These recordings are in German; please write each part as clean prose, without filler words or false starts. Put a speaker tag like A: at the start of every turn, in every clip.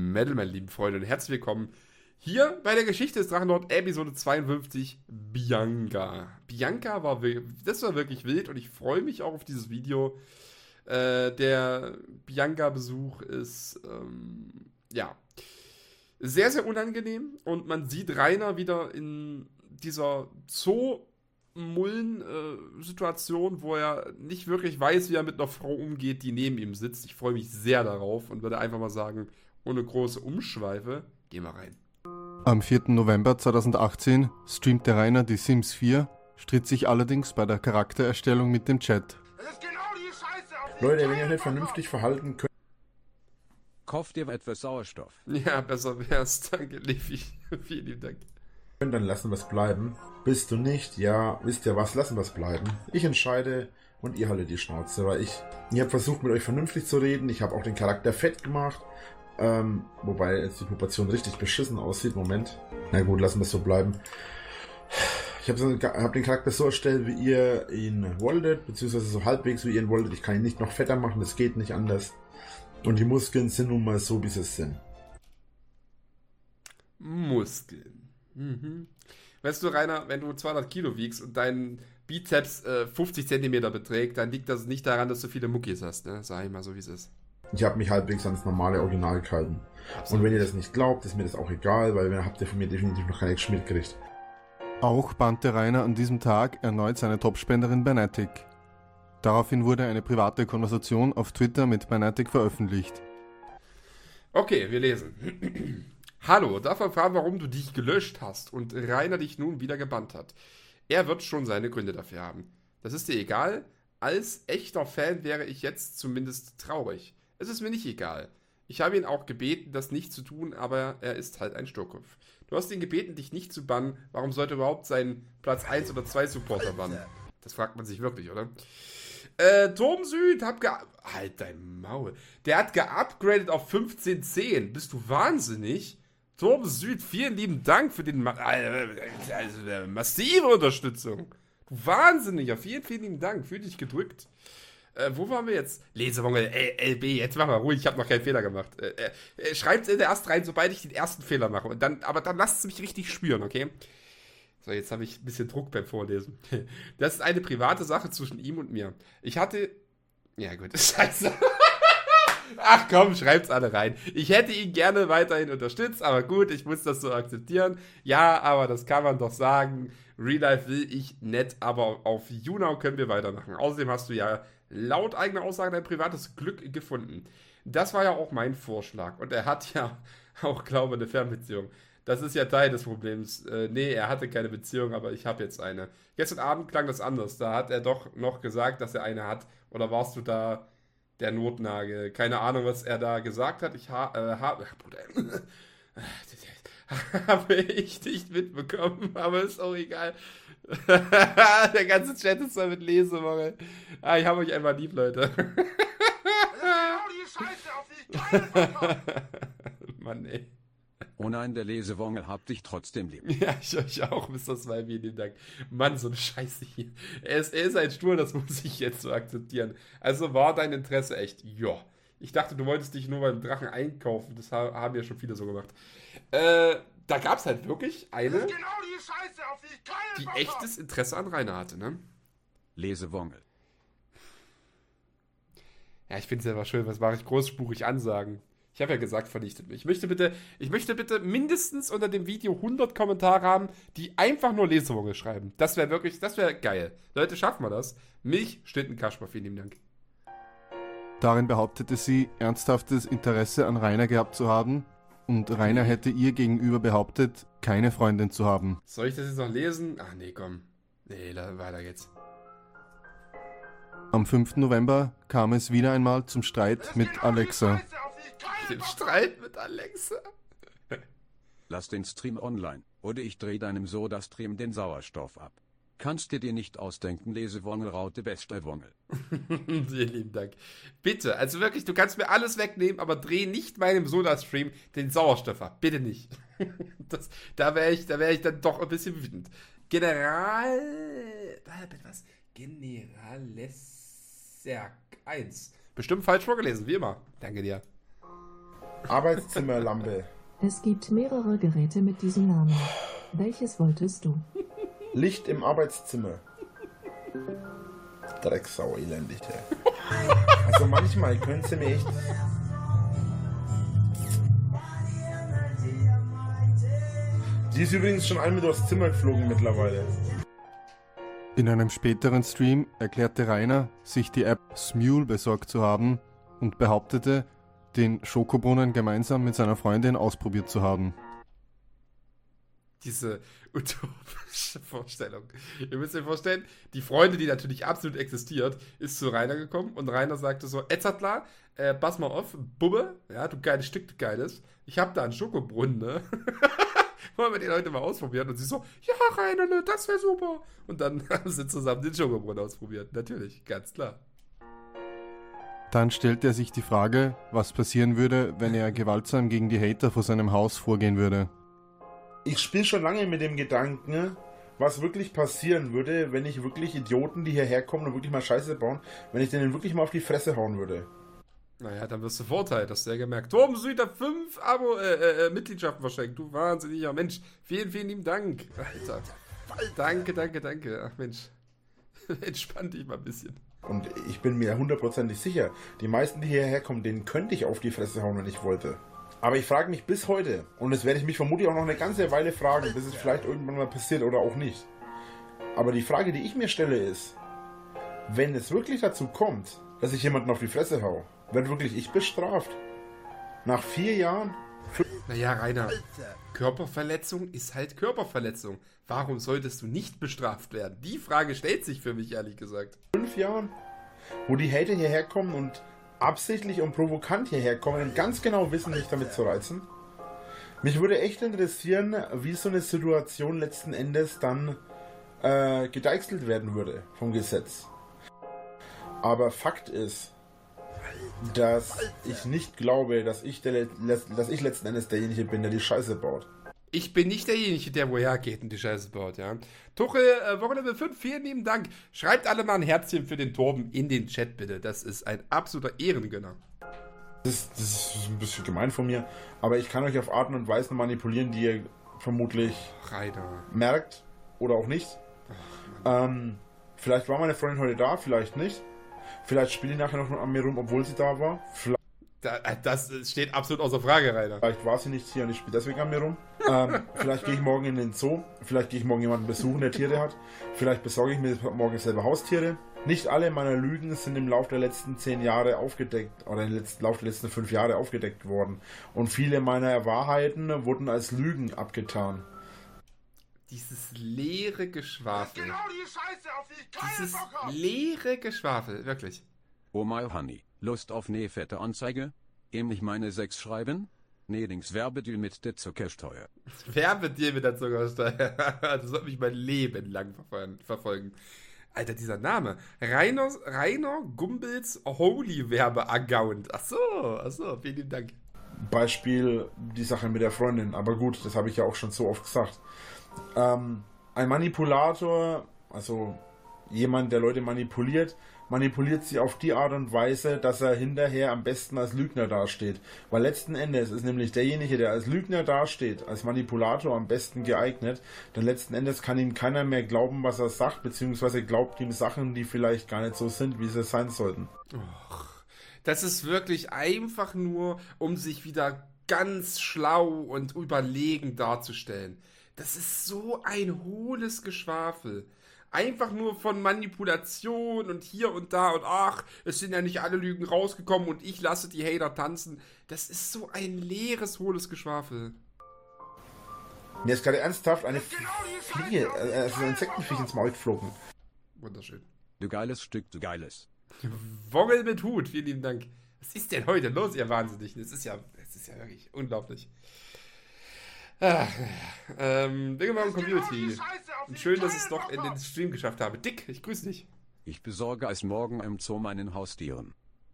A: Metal, meine lieben Freunde, und herzlich willkommen hier bei der Geschichte des Drachenlord, Episode 52, Bianca. Bianca war wirklich wild und ich freue mich auch auf dieses Video. Der Bianca-Besuch ist, sehr, sehr unangenehm und man sieht Rainer wieder in dieser Mullen-Situation, wo er nicht wirklich weiß, wie er mit einer Frau umgeht, die neben ihm sitzt. Ich freue mich sehr darauf und würde einfach mal sagen, ohne große Umschweife, gehen wir rein.
B: Am 4. November 2018 streamte Rainer die Sims 4, stritt sich allerdings bei der Charaktererstellung mit dem Chat.
C: Das ist genau die Scheiße, auf die
D: Leute, wenn ihr nicht vernünftig verhalten könnt,
E: Kauft dir etwas Sauerstoff.
A: Ja, besser wär's. Danke, Levi. Vielen lieben Dank.
D: dann lassen wir es bleiben. Bist du nicht? Ja, wisst ihr was? Lassen wir es bleiben. Ich entscheide und ihr haltet die Schnauze, weil ihr habt versucht, mit euch vernünftig zu reden. Ich habe auch den Charakter fett gemacht. Wobei jetzt die Proportion richtig beschissen aussieht. Moment. Na gut, lassen wir es so bleiben. Ich hab den Charakter so erstellt, wie ihr ihn wolltet, beziehungsweise so halbwegs, wie ihr ihn wolltet. Ich kann ihn nicht noch fetter machen, das geht nicht anders. Und die Muskeln sind nun mal so, wie sie sind.
A: Muskeln. Mhm. Weißt du, Rainer, wenn du 200 Kilo wiegst und dein Bizeps 50 Zentimeter beträgt, dann liegt das nicht daran, dass du viele Muckis hast, ne? Sag ich mal so, wie es ist.
D: Ich habe mich halbwegs ans normale Original gehalten.
A: Absolut.
D: Und wenn ihr das nicht glaubt, ist mir das auch egal, weil dann habt ihr von mir definitiv noch keine Geschmied gekriegt.
B: Auch bannte Rainer an diesem Tag erneut seine Topspenderin Banatic. Daraufhin wurde eine private Konversation auf Twitter mit Banatic veröffentlicht.
A: Okay, wir lesen. Hallo, darf man fragen, warum du dich gelöscht hast und Rainer dich nun wieder gebannt hat? Er wird schon seine Gründe dafür haben. Das ist dir egal? Als echter Fan wäre ich jetzt zumindest traurig. Es ist mir nicht egal. Ich habe ihn auch gebeten, das nicht zu tun, aber er ist halt ein Sturkopf. Du hast ihn gebeten, dich nicht zu bannen. Warum sollte überhaupt sein Platz 1 oder 2 Supporter bannen? Das fragt man sich wirklich, oder? Turm Süd, halt dein Maul. Der hat geupgradet auf 1510. Bist du wahnsinnig? Turm Süd, vielen lieben Dank für den massive Unterstützung. Du Wahnsinniger, vielen, vielen lieben Dank. Fühl dich gedrückt. Wo waren wir jetzt? Lesewongel, LB, jetzt mach mal ruhig, ich habe noch keinen Fehler gemacht. Schreibt in der erst rein, sobald ich den ersten Fehler mache. Aber dann lasst es mich richtig spüren, okay? So, jetzt habe ich ein bisschen Druck beim Vorlesen. Das ist eine private Sache zwischen ihm und mir. Ich hatte... Ja gut, scheiße. Ach komm, schreibt's alle rein. Ich hätte ihn gerne weiterhin unterstützt, aber gut, ich muss das so akzeptieren. Ja, aber das kann man doch sagen. Real Life will ich nett, aber auf YouNow können wir weitermachen. Außerdem hast du ja laut eigener Aussage dein privates Glück gefunden. Das war ja auch mein Vorschlag. Und er hat ja auch, glaube ich, eine Fernbeziehung. Das ist ja Teil des Problems. Nee, er hatte keine Beziehung, aber ich habe jetzt eine. Gestern Abend klang das anders. Da hat er doch noch gesagt, dass er eine hat. Oder warst du da der Notnagel? Keine Ahnung, was er da gesagt hat. Habe ich nicht mitbekommen, aber ist auch egal. Der ganze Chat ist da mit Lesewongel. Ich habe euch einfach lieb, Leute.
C: Das ist genau die Scheiße, auf die ich keinen Bock hab.
A: Mann, ey.
E: Oh nein, der Lesewongel habt dich trotzdem lieb.
A: Ja, ich euch auch, Mr. Smile, vielen Dank. Mann, so eine Scheiße hier. Er ist ein Stuhl, das muss ich jetzt so akzeptieren. Also war dein Interesse echt? Ja. Ich dachte, du wolltest dich nur beim Drachen einkaufen. Das haben ja schon viele so gemacht. Da gab es halt wirklich eine,
C: Das ist genau die Scheiße, auf die ich keinen
A: die
C: Bock hab.
A: echtes Interesse an Rainer hatte, ne?
E: Lesewongel.
A: Ja, ich finde es selber schön. Was mache ich? Großspurig ansagen. Ich habe ja gesagt, vernichtet mich. Ich möchte bitte mindestens unter dem Video 100 Kommentare haben, die einfach nur Lesewongel schreiben. Das wäre geil. Leute, schaffen wir das? Milch, Schnitten, Kasper, vielen lieben Dank.
B: Darin behauptete sie, ernsthaftes Interesse an Rainer gehabt zu haben und Rainer hätte ihr gegenüber behauptet, keine Freundin zu haben.
A: Soll ich das jetzt noch lesen? Ach nee, komm. Nee, weiter geht's.
B: Am 5. November kam es wieder einmal zum
C: Das
B: Streit
C: ist
B: mit
C: genau die
B: Alexa.
C: Scheiße, auf die ich keinen
A: Den
C: Bock hab.
A: Streit mit Alexa.
E: Lass den Stream online, oder ich dreh deinem Soda-Stream den Sauerstoff ab. Kannst dir nicht ausdenken, Lesewongel Raute beste Wongel.
A: Vielen lieben Dank. Bitte, also wirklich, du kannst mir alles wegnehmen, aber dreh nicht meinem Soda-Stream den Sauerstoff ab. Bitte nicht. Da wäre ich dann doch ein bisschen wütend. Was? Generalesserk 1. Bestimmt falsch vorgelesen, wie immer. Danke dir.
D: Arbeitszimmerlampe.
F: Es gibt mehrere Geräte mit diesem Namen. Welches wolltest du?
D: Licht im Arbeitszimmer. Drecksau, elendig, ey. Also manchmal können sie mir echt... Die ist übrigens schon einmal durchs Zimmer geflogen mittlerweile.
B: In einem späteren Stream erklärte Rainer, sich die App Smule besorgt zu haben und behauptete, den Schokobrunnen gemeinsam mit seiner Freundin ausprobiert zu haben.
A: Diese utopische Vorstellung. Ihr müsst euch vorstellen, die Freundin, die natürlich absolut existiert, ist zu Rainer gekommen und Rainer sagte so, Etzatla, pass mal auf, Bubbe, ja, du geiles Stück, du geiles, ich hab da einen Schokobrunnen, ne? Wollen wir den heute mal ausprobieren? Und sie so, ja, Rainer, ne, das wäre super. Und dann haben sie zusammen den Schokobrunnen ausprobiert. Natürlich, ganz klar.
B: Dann stellte er sich die Frage, was passieren würde, wenn er gewaltsam gegen die Hater vor seinem Haus vorgehen würde.
D: Ich spiele schon lange mit dem Gedanken, was wirklich passieren würde, wenn ich wirklich Idioten, die hierher kommen und wirklich mal Scheiße bauen, wenn ich denen wirklich mal auf die Fresse hauen würde.
A: Naja, dann wirst du verurteilt, hast du ja gemerkt. Torben Süd hat 5 Mitgliedschaften verschenkt. Du wahnsinniger Mensch. Vielen, vielen lieben Dank. Alter. Danke. Ach Mensch. Entspann dich mal ein bisschen.
D: Und ich bin mir hundertprozentig sicher, die meisten, die hierher kommen, denen könnte ich auf die Fresse hauen, wenn ich wollte. Aber ich frage mich bis heute, und das werde ich mich vermutlich auch noch eine ganze Weile fragen, bis es vielleicht irgendwann mal passiert oder auch nicht. Aber die Frage, die ich mir stelle, ist, wenn es wirklich dazu kommt, dass ich jemanden auf die Fresse hau, wird wirklich ich bestraft? Nach 4 Jahren?
A: Naja, Rainer, Körperverletzung ist halt Körperverletzung. Warum solltest du nicht bestraft werden? Die Frage stellt sich für mich, ehrlich gesagt.
D: 5 Jahren? Wo die Hater hierher kommen und absichtlich und provokant hierher kommen und ganz genau wissen, mich damit zu reizen? Mich würde echt interessieren, wie so eine Situation letzten Endes dann gedeichselt werden würde vom Gesetz. Aber Fakt ist, dass ich nicht glaube, dass ich letzten Endes derjenige bin, der die Scheiße baut.
A: Ich bin nicht derjenige, der woher geht und die Scheiße baut, ja. Tuchel, Wochenende 5, vielen lieben Dank. Schreibt alle mal ein Herzchen für den Torben in den Chat, bitte. Das ist ein absoluter Ehrengönner.
D: Das ist ein bisschen gemein von mir, aber ich kann euch auf Arten und Weisen manipulieren, die ihr vermutlich
A: Rainer
D: merkt oder auch nicht. Vielleicht war meine Freundin heute da, vielleicht nicht. Vielleicht spielt die nachher noch an mir rum, obwohl sie da war.
A: Das steht absolut außer Frage, Rainer.
D: Vielleicht war sie nicht hier und ich spiele deswegen an mir rum. Vielleicht gehe ich morgen in den Zoo. Vielleicht gehe ich morgen jemanden besuchen, der Tiere hat. Vielleicht besorge ich mir morgen selber Haustiere. Nicht alle meiner Lügen sind im Laufe der letzten 10 Jahre aufgedeckt oder im Laufe der letzten 5 Jahre aufgedeckt worden. Und viele meiner Wahrheiten wurden als Lügen abgetan.
A: Dieses leere Geschwafel.
C: Genau die Scheiße, auf die ich keinen
A: Dieses
C: Bock hab.
A: leere Geschwafel, wirklich.
E: Oh my honey, Lust auf ne fette Anzeige? Ich meine 6 schreiben? Nedings Werbedeal mit der Zuckersteuer.
A: Werbedeal mit der Zuckersteuer. Das wird mich mein Leben lang verfolgen. Alter, dieser Name. Rainer Gumbels Holy Werbe-Account. Ach so, vielen lieben Dank.
D: Beispiel die Sache mit der Freundin. Aber gut, das habe ich ja auch schon so oft gesagt. Ein Manipulator, also jemand, der Leute manipuliert sie auf die Art und Weise, dass er hinterher am besten als Lügner dasteht. Weil letzten Endes ist nämlich derjenige, der als Lügner dasteht, als Manipulator am besten geeignet, denn letzten Endes kann ihm keiner mehr glauben, was er sagt, beziehungsweise glaubt ihm Sachen, die vielleicht gar nicht so sind, wie sie sein sollten.
A: Das ist wirklich einfach nur, um sich wieder ganz schlau und überlegen darzustellen. Das ist so ein hohles Geschwafel. Einfach nur von Manipulation und hier und da und ach, es sind ja nicht alle Lügen rausgekommen und ich lasse die Hater tanzen. Das ist so ein leeres, hohles Geschwafel.
D: Mir ist gerade ernsthaft eine Fliege, also ein Insektenviech ins Maul geflogen.
A: Wunderschön.
E: Du geiles Stück, du geiles.
A: Wongel mit Hut, vielen lieben Dank. Was ist denn heute los, ihr Wahnsinnigen? Es ist ja wirklich unglaublich. Dingebaum Community. Und schön, dass ich es doch in den Stream geschafft habe. Dick, ich grüße dich.
E: Ich besorge es morgen im Zoo meinen Haustieren.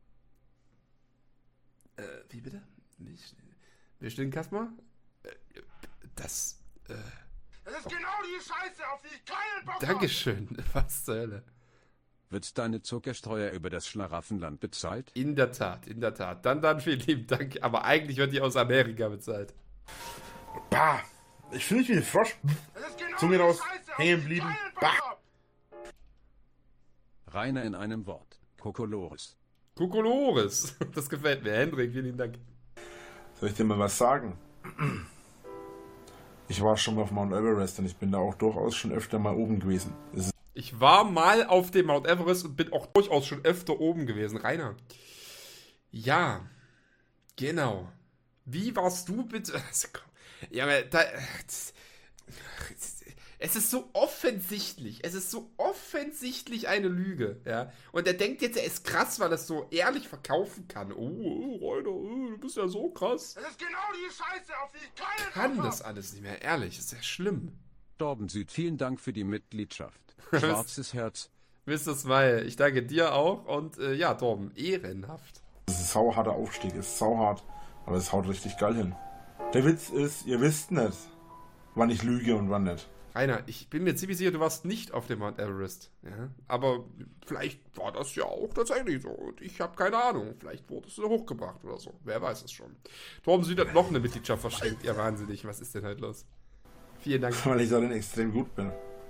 A: Wie bitte? Wie steht Kasper? Das
C: ist genau die Scheiße, auf die ich keinen Bock hab.
A: Dankeschön. Was zur Hölle?
E: Wird deine Zuckersteuer über das Schlaraffenland bezahlt?
A: In der Tat, in der Tat. Dann vielen lieben Dank. Aber eigentlich wird die aus Amerika bezahlt.
D: Bah! Ich fühle mich wie ein Frosch.
C: Das ist genau
D: Zunge
C: die
D: raus,
C: Scheiße, auf
D: hängen
C: die
D: blieben.
C: keinen Bock
D: Bah!
C: hab.
E: Rainer in einem Wort. Kokolores.
A: Kokolores. Das gefällt mir. Hendrik, vielen lieben Dank.
D: Soll ich dir mal was sagen? Ich war schon mal auf Mount Everest und ich bin da auch durchaus schon öfter mal oben gewesen. Es ist
A: Ich war mal auf dem Mount Everest und bin auch durchaus schon öfter oben gewesen. Rainer. Ja, genau. Wie warst du bitte? Also, ja, es ist so offensichtlich. Es ist so offensichtlich eine Lüge. Ja? Und er denkt jetzt, er ist krass, weil er es so ehrlich verkaufen kann. Oh, Rainer, du bist ja so krass.
C: Das ist genau die Scheiße, auf die ich keinen
A: Kann
C: Bock
A: das
C: hab.
A: alles nicht mehr. Ehrlich, ist ja schlimm.
E: Torben Süd, vielen Dank für die Mitgliedschaft. Schwarzes Herz.
A: Mr. Smile, ich danke dir auch. Und ja, Torben, ehrenhaft.
D: ein sauharter Aufstieg, es ist sauhart, aber es haut richtig geil hin. Der Witz ist, ihr wisst nicht, wann ich lüge und wann nicht.
A: Rainer, ich bin mir ziemlich sicher, du warst nicht auf dem Mount Everest. Ja? Aber vielleicht war das ja auch tatsächlich so. Und ich habe keine Ahnung. Vielleicht wurdest du hochgebracht oder so. Wer weiß es schon. Torben Süd hat noch eine Mitgliedschaft verschenkt. Ja, wahnsinnig. Was ist denn halt los? Vielen Dank.
D: Weil ich darin extrem gut bin.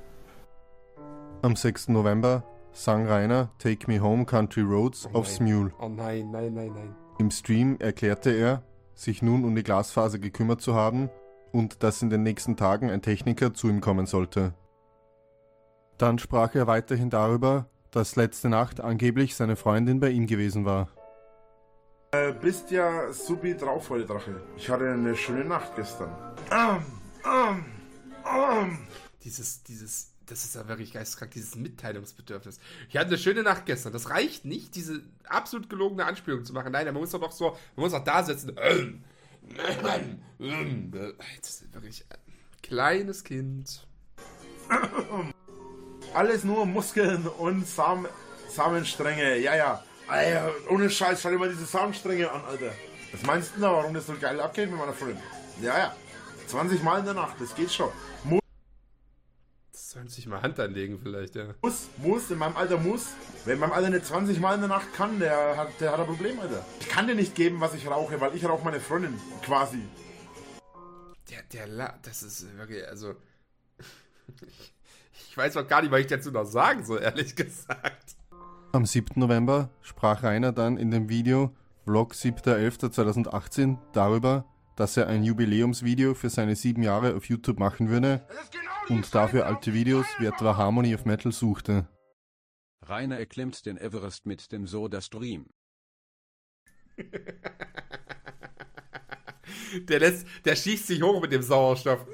B: Am 6. November sang Rainer Take Me Home Country Roads auf Smule.
A: Oh nein, nein, nein, nein.
B: Im Stream erklärte er, sich nun um die Glasfaser gekümmert zu haben und dass in den nächsten Tagen ein Techniker zu ihm kommen sollte. Dann sprach er weiterhin darüber, dass letzte Nacht angeblich seine Freundin bei ihm gewesen war.
D: Bist ja supi drauf heute, Drache. Ich hatte eine schöne Nacht gestern.
A: Das ist ja wirklich geisteskrank, dieses Mitteilungsbedürfnis. Ich hatte eine schöne Nacht gestern. Das reicht nicht, diese absolut gelogene Anspielung zu machen. Nein, man muss doch so, man muss auch da sitzen. Das ist wirklich ein kleines Kind.
D: Alles nur Muskeln und Samenstränge. Ja. Alter, ohne Scheiß, schau dir mal diese Samenstränge an, Alter. Was meinst du da, warum das so geil abgeht mit meiner Freundin? Ja. 20 Mal in der Nacht, das geht schon.
A: Sollen sich mal Hand anlegen vielleicht, ja.
D: Muss, in meinem Alter muss. Wer in meinem Alter nicht 20 Mal in der Nacht kann, der hat ein Problem, Alter. Ich kann dir nicht geben, was ich rauche, weil ich rauche meine Freundin, quasi.
A: Das ist wirklich, also... Ich weiß auch gar nicht, was ich dazu noch sagen soll, ehrlich gesagt.
B: Am 7. November sprach Rainer dann in dem Video Vlog 7.11.2018 darüber, dass er ein Jubiläumsvideo für seine 7 Jahre auf YouTube machen würde
C: Das ist genau die
B: und
C: Scheiße,
B: dafür
C: auf
B: alte
C: die
B: Videos
C: keinen
B: wie
C: Bock
B: etwa
C: hab.
B: Harmony of Metal suchte.
E: Rainer erklimmt den Everest mit dem SodaStream.
A: Der schießt sich hoch mit dem Sauerstoff.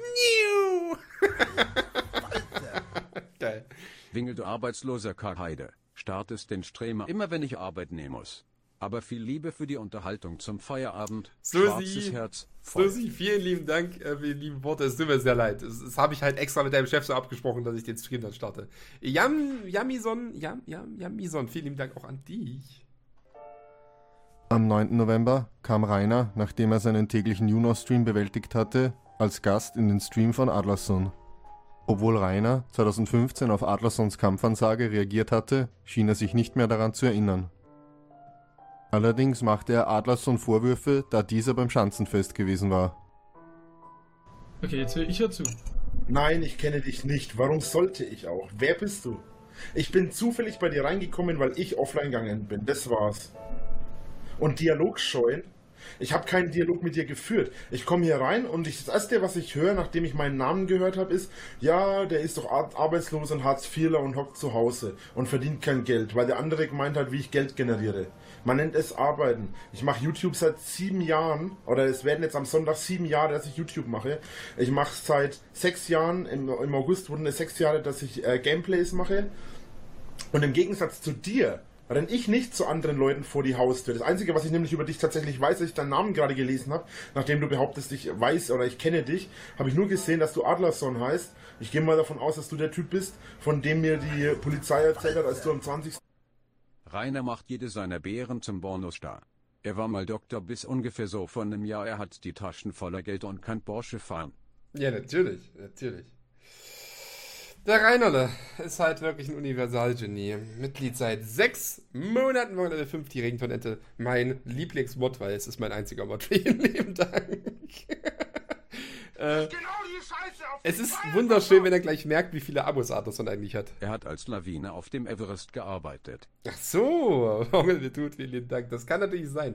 A: Geil.
E: Wingel, du arbeitsloser Kackheide. Startest den Streamer immer, wenn ich arbeiten muss. Aber viel Liebe für die Unterhaltung zum Feierabend. Schwarzes Herz. Feuer.
A: Susi, vielen lieben Dank für die lieben Worte. Es tut mir sehr leid. Das habe ich halt extra mit deinem Chef so abgesprochen, dass ich den Stream dann starte. Yamison, vielen lieben Dank auch an dich.
B: Am 9. November kam Rainer, nachdem er seinen täglichen Juno-Stream bewältigt hatte, als Gast in den Stream von Adlerson. Obwohl Rainer 2015 auf Adlersons Kampfansage reagiert hatte, schien er sich nicht mehr daran zu erinnern. Allerdings machte er Adlerson Vorwürfe, da dieser beim Schanzenfest gewesen war.
G: Okay, jetzt höre ich ja zu.
D: Nein, ich kenne dich nicht. Warum sollte ich auch? Wer bist du? Ich bin zufällig bei dir reingekommen, weil ich offline gegangen bin. Das war's. Und Dialog scheuen? Ich habe keinen Dialog mit dir geführt. Ich komme hier rein und das Erste, was ich höre, nachdem ich meinen Namen gehört habe, ist, ja, der ist doch arbeitslos und Hartz-IVler und hockt zu Hause und verdient kein Geld, weil der andere gemeint hat, wie ich Geld generiere. Man nennt es Arbeiten. Ich mache YouTube seit 7 Jahren, oder es werden jetzt am Sonntag 7 Jahre, dass ich YouTube mache. Ich mache seit 6 Jahren, im August wurden es 6 Jahre, dass ich Gameplays mache. Und im Gegensatz zu dir renne ich nicht zu anderen Leuten vor die Haustür. Das Einzige, was ich nämlich über dich tatsächlich weiß, dass ich deinen Namen gerade gelesen habe, nachdem du behauptest, ich weiß oder ich kenne dich, habe ich nur gesehen, dass du Adlerson heißt. Ich gehe mal davon aus, dass du der Typ bist, von dem mir die Polizei erzählt hat, als du am 20.
E: Rainer macht jede seiner Beeren zum Pornostar. Er war mal Doktor bis ungefähr so vor einem Jahr. Er hat die Taschen voller Geld und kann Porsche fahren.
A: Ja, natürlich. Der Rainerle ist halt wirklich ein Universalgenie. Mitglied seit 6 Monaten bei der 5-jährigen Tonette. Mein Lieblingsmod, weil es ist mein einziger Mod. Vielen lieben Dank.
C: Genau die Scheiße auf
A: Es
C: die
A: ist
C: Beine,
A: wunderschön, wenn er gleich merkt, wie viele Abos Arthurson eigentlich hat.
E: Er hat als Lawine auf dem Everest gearbeitet.
A: Ach so, vielen lieben Dank. Das kann natürlich sein.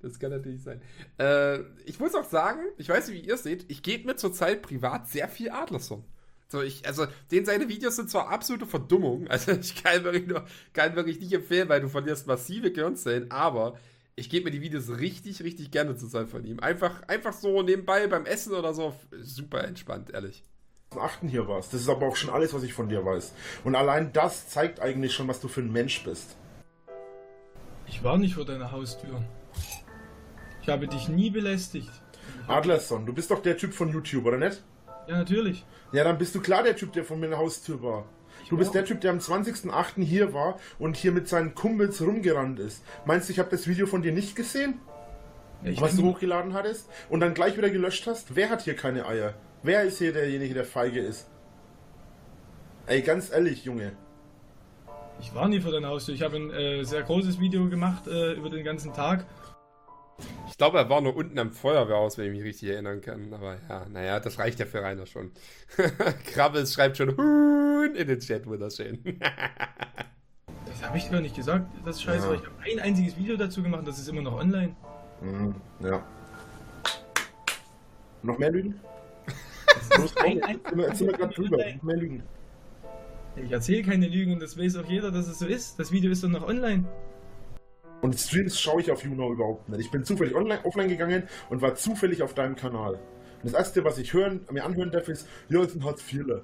A: Ich muss auch sagen, ich weiß nicht, wie ihr es seht, ich gebe mir zurzeit privat sehr viel Adlerson. Also, seine Videos sind zwar absolute Verdummung, also ich kann wirklich nicht empfehlen, weil du verlierst massive Gehirnzellen, aber ich gebe mir die Videos richtig, richtig gerne zu sein von ihm. Einfach so nebenbei beim Essen oder so, super entspannt, ehrlich.
D: Achten hier warst. Das ist aber auch schon alles, was ich von dir weiß. Und allein das zeigt eigentlich schon, was du für ein Mensch bist.
G: Ich war nicht vor deiner Haustür. Ich habe dich nie belästigt.
D: Adlerson, du bist doch der Typ von YouTube, oder nicht?
G: Ja, natürlich.
D: Ja, dann bist du klar der Typ, der vor meiner Haustür war. Du bist der Typ, der am 20.08. hier war und hier mit seinen Kumpels rumgerannt ist. Meinst du, ich habe das Video von dir nicht gesehen?
G: Ja,
D: Was du hochgeladen hattest? Und dann gleich wieder gelöscht hast? Wer hat hier keine Eier? Wer ist hier derjenige, der feige ist? Ey, ganz ehrlich, Junge.
G: Ich war nie vor deiner Haustür. Ich habe ein sehr großes Video gemacht über den ganzen Tag.
A: Ich glaube, er war nur unten am Feuerwehrhaus, wenn ich mich richtig erinnern kann. Aber ja, naja, das reicht ja für Rainer schon. Krabbels schreibt schon Huhn in den Chat, wunderschön.
G: Das habe ich gar nicht gesagt. Das ist scheiße, weil ich habe ein einziges Video dazu gemacht und das ist immer noch online.
D: Ja. Noch mehr Lügen? Jetzt sind wir gerade drüber. Noch mehr Lügen.
G: Ich erzähle keine Lügen und das weiß auch jeder, dass es so ist. Das Video ist doch noch online.
D: Und Streams schaue ich auf YouNow überhaupt nicht. Ich bin zufällig offline gegangen und war zufällig auf deinem Kanal. Und das erste, was ich mir anhören darf, ist, ja, es ist ein Hartz-IVler.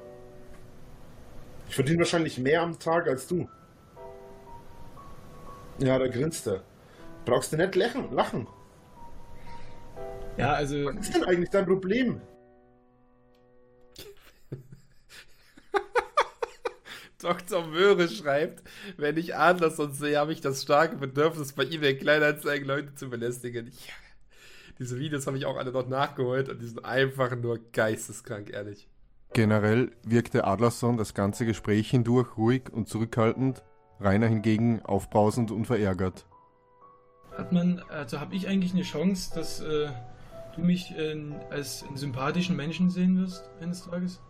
D: Ich verdiene wahrscheinlich mehr am Tag als du. Ja, da grinst er. Brauchst du nicht lachen.
G: Ja, also...
D: Was ist denn eigentlich dein Problem?
A: Dr. Möhre schreibt, wenn ich Adlerson sehe, habe ich das starke Bedürfnis, bei eBay Kleinanzeigen Leute zu belästigen. Ja, diese Videos habe ich auch alle noch nachgeholt und die sind einfach nur geisteskrank, ehrlich.
B: Generell wirkte Adlerson das ganze Gespräch hindurch ruhig und zurückhaltend, Rainer hingegen aufbrausend und verärgert.
G: Habe ich eigentlich eine Chance, dass du mich als einen sympathischen Menschen sehen wirst eines Tages?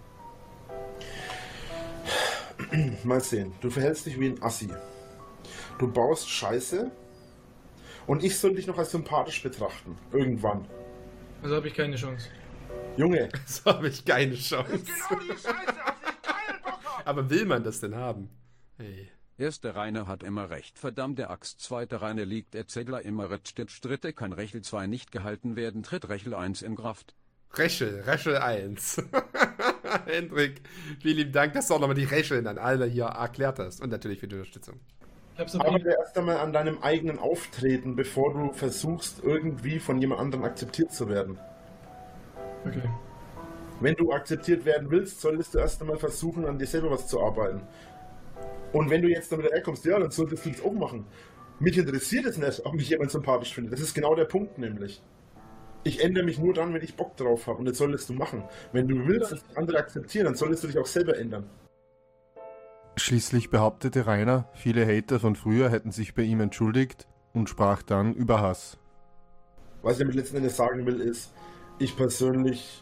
D: Mal sehen. Du verhältst dich wie ein Assi. Du baust Scheiße und ich soll dich noch als sympathisch betrachten. Irgendwann.
G: Also habe ich keine Chance.
D: Junge.
A: So habe ich keine Chance.
C: Genau die Scheiße, auf die ich keinen Bock hab.
A: Aber will man das denn haben? Hey.
E: Erster Rainer hat immer recht. Verdammte Axt. Zweiter Rainer liegt Erzähler immer Dritte kann Rechel 2 nicht gehalten werden. Tritt Rechel 1 in Kraft.
A: Rechel 1. Hendrik, vielen lieben Dank, dass du auch nochmal die Recheln an alle hier erklärt hast. Und natürlich für die Unterstützung.
D: Arbeite erst einmal an deinem eigenen Auftreten, bevor du versuchst, irgendwie von jemand anderem akzeptiert zu werden.
G: Okay.
D: Wenn du akzeptiert werden willst, solltest du erst einmal versuchen, an dir selber was zu arbeiten. Und wenn du jetzt damit herkommst, ja, dann solltest du das auch machen. Mich interessiert es nicht, ob mich jemand sympathisch findet. Das ist genau der Punkt nämlich. Ich ändere mich nur dann, wenn ich Bock drauf habe. Und das solltest du machen. Wenn du willst, dass andere akzeptieren, dann solltest du dich auch selber ändern.
B: Schließlich behauptete Rainer, viele Hater von früher hätten sich bei ihm entschuldigt und sprach dann über Hass.
D: Was ich damit letzten Endes sagen will, ist, ich persönlich,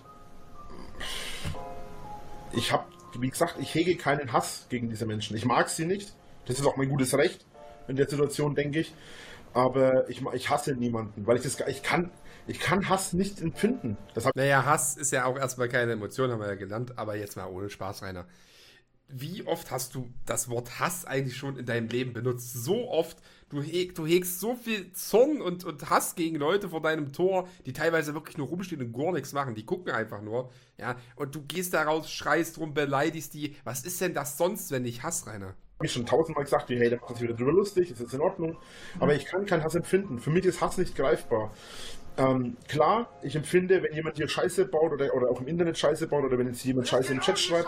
D: wie gesagt, ich hege keinen Hass gegen diese Menschen. Ich mag sie nicht. Das ist auch mein gutes Recht in der Situation, denke ich. Aber ich hasse niemanden, weil ich kann Hass nicht empfinden.
A: Naja, Hass ist ja auch erstmal keine Emotion, haben wir ja gelernt. Aber jetzt mal ohne Spaß, Rainer. Wie oft hast du das Wort Hass eigentlich schon in deinem Leben benutzt? So oft. Du hegst so viel Zorn und Hass gegen Leute vor deinem Tor, die teilweise wirklich nur rumstehen und gar nichts machen. Die gucken einfach nur. Ja, und du gehst da raus, schreist rum, beleidigst die. Was ist denn das sonst, wenn nicht Hass, Rainer?
D: Habe ich schon 1000-mal gesagt, hey, der macht sich wieder drüber lustig, ist jetzt in Ordnung. Aber ich kann keinen Hass empfinden. Für mich ist Hass nicht greifbar. Klar, ich empfinde, wenn jemand hier Scheiße baut oder auch im Internet Scheiße baut oder wenn jetzt jemand Scheiße im Chat schreibt,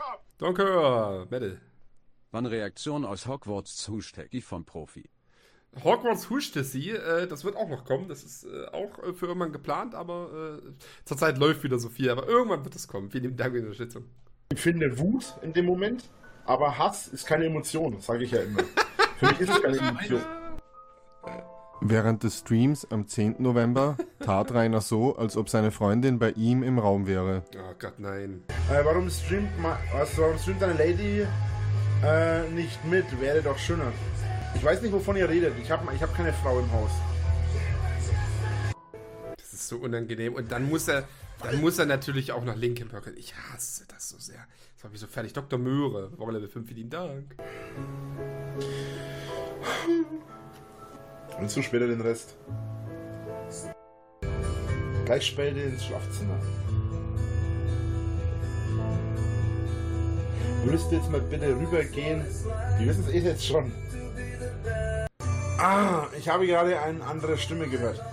A: Danke, Mädel.
E: Wann Reaktion aus Hogwarts Hashtag vom Profi.
A: Hogwarts huschte sie, das wird auch noch kommen, das ist auch für irgendwann geplant, aber zurzeit läuft wieder so viel, aber irgendwann wird es kommen. Vielen lieben Dank für die Unterstützung.
D: Ich empfinde Wut in dem Moment, aber Hass ist keine Emotion, das sage ich ja immer. Für mich ist es keine Emotion.
B: Während des Streams am 10. November tat Rainer so, als ob seine Freundin bei ihm im Raum wäre.
A: Oh Gott, nein.
D: Warum streamt deine Lady nicht mit? Wäre doch schöner. Ich weiß nicht, wovon ihr redet. Ich hab keine Frau im Haus.
A: Das ist so unangenehm. Und dann muss er natürlich auch nach Linkin Park. Ich hasse das so sehr. Das war mich so fertig. Dr. Möhre, Wochenlevel 5, vielen Dank.
D: Und so später den Rest. Gleich später ins Schlafzimmer. Würdest du jetzt mal bitte rübergehen? Die wissen es jetzt schon. Ich habe gerade eine andere Stimme gehört.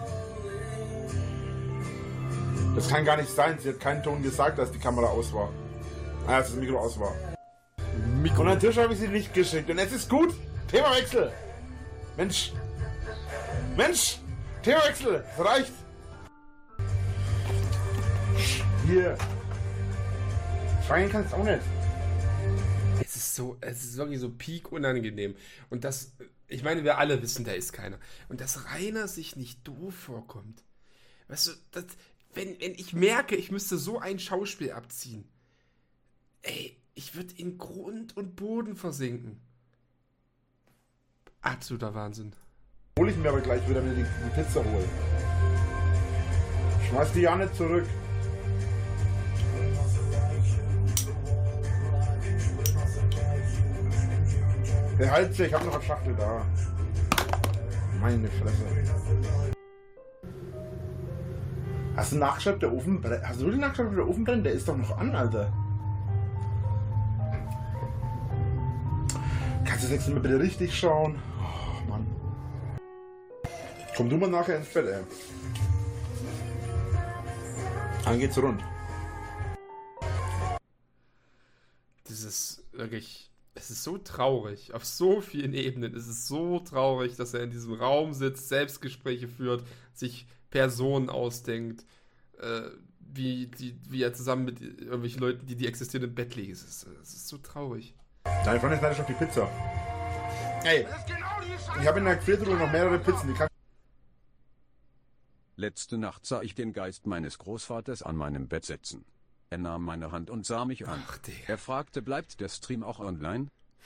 D: Das kann gar nicht sein. Sie hat keinen Ton gesagt, als die Kamera aus war. Als das Mikro aus war. Und natürlich habe ich sie nicht geschickt. Und jetzt ist gut. Themawechsel. Mensch. Themawechsel. Es reicht. Hier. Schreien kannst du auch nicht.
A: Es ist wirklich so peak unangenehm. Und das, ich meine, wir alle wissen, da ist keiner. Und dass Rainer sich nicht doof vorkommt. Weißt du, wenn ich merke, ich müsste so ein Schauspiel abziehen. Ey, ich würde in Grund und Boden versinken. Absoluter Wahnsinn.
D: Hol ich mir aber gleich wieder die Pizza holen. Schmeiß die ja nicht zurück. Behalt sie, ich hab noch eine Schachtel da. Meine Fresse. Hast du nachgeschaut, der Ofen brennt? Hast du wirklich nachgeschaut, ob der Ofen brennt? Der ist doch noch an, Alter. Kannst du das nächste Mal bitte richtig schauen? Oh, Mann. Komm du mal nachher ins Bett, ey. Dann geht's rund.
A: Das ist wirklich... Es ist so traurig, auf so vielen Ebenen. Es ist so traurig, dass er in diesem Raum sitzt, Selbstgespräche führt, sich Personen ausdenkt, wie er zusammen mit irgendwelchen Leuten, die existieren, im Bett liegen. Es ist so traurig.
D: Deine Freundin ist leider schon auf die Pizza. Ey, ich habe in der Gefriertruhe noch mehrere Pizzen. Die kann
E: Letzte Nacht sah ich den Geist meines Großvaters an meinem Bett sitzen. Er nahm meine Hand und sah mich an.
A: Ach, Digga.
E: Er fragte, bleibt der Stream auch online?